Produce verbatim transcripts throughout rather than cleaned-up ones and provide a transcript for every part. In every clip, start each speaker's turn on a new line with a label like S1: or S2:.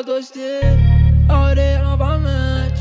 S1: dois T, orei novamente.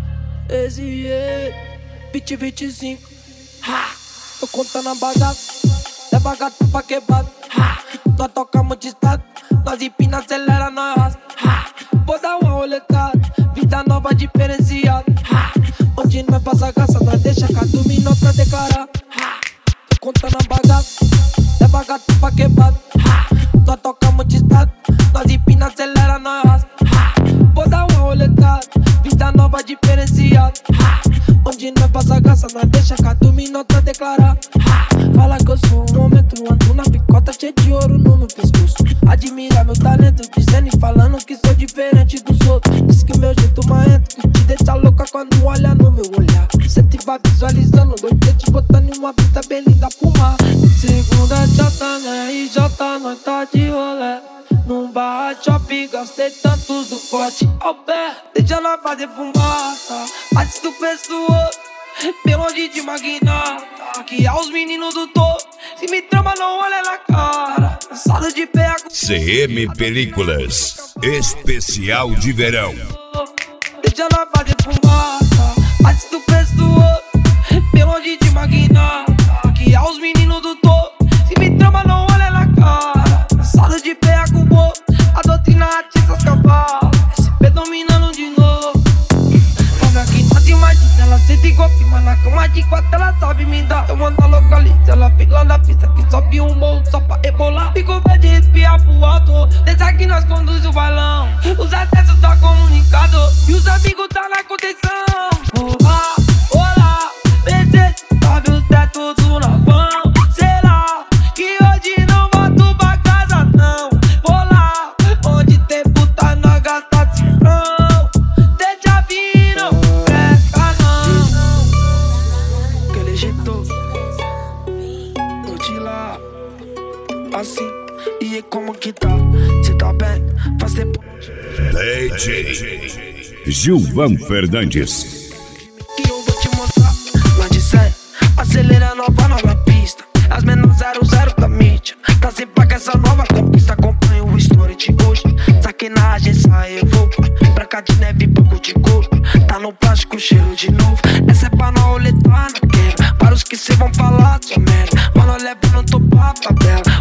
S1: Esse jeito, vinte, vinte e cinco. Ha! Tô contando a bagaça, leva gato pra quebrado. Ha! Nós tocamos de estado, nós empina, acelera, nós raspa. Ha! Vou dar uma roletada, vida nova diferenciada. Ha! Onde nós passa graça, nós deixa cada minuto pra declarar. Ha! Tô contando a bagaça, leva gato pra quebrado. Ha! Nós tocamos de estado, nós empina, acelera, nós raspa. Ha! Vou dar uma roletada, vida nova diferenciada. Ha! Onde nós passa graça, nós deixa cada minuto pra declarar. Ha! Fala que eu sou um momento, ando na picota cheio de ouro no meu pescoço. Admira meu talento, dizendo e falando que sou diferente dos outros. Diz que meu jeito marrento, que te deixa louca quando olha no meu olhar. Sente vai visualizando, dois te botando em uma vista bem linda pro mar. Segunda J na R J, nós tá de rolê. Num bar shopping, gastei tantos do forte ao pé. Deixa nós fazer fumaça, antes do pessoal. Bem longe de magnata, que aos meninos do topo. Se me trama, não olha na cara. Cansado de pé.
S2: C M Películas, especial de verão.
S1: Deixa nós fazer fumaça, antes do pessoal. Bem longe de magnata, que aos meninos do topo. Se me trama, não olha na cara. Cansado de pé com o bobo. A doutrina atiça as cavalos. S P dominando de novo. Olha aqui, nós imagina. Ela senta igual firma na cama de quatro, ela sabe me dar. Eu mando a localiza, ela vem lá na pista que sobe um morro só pra rebolar. Fico verde e espiar pro alto. Desde aqui nós conduz o bailão. Os acessos tá comunicado e os amigos tá na contenção. Olá, olá, Mercedes, sobe o teto do navão. Será que hoje não volto pra casa não? Vou lá, onde tem puta nós gasta cifrão. Deixa vir, não peca não. Aquele jeito, curte lá, assim, e como que tá? Cê tá bem? Fazer
S2: D J Gilvan Fernandes.
S1: que eu vou te mostrar. Lá de cem, acelera nova, nova pista. As menos zero, zero da mídia. Tá sem paga essa nova conquista. Acompanha o story de hoje. Saquei na agência, evoco. Branca de neve, pouco de couro. Tá no plástico, cheiro de novo. Essa é pra não roletar na quebra. Para os que cê vão falar sua merda. Mano, leva no topo a favela.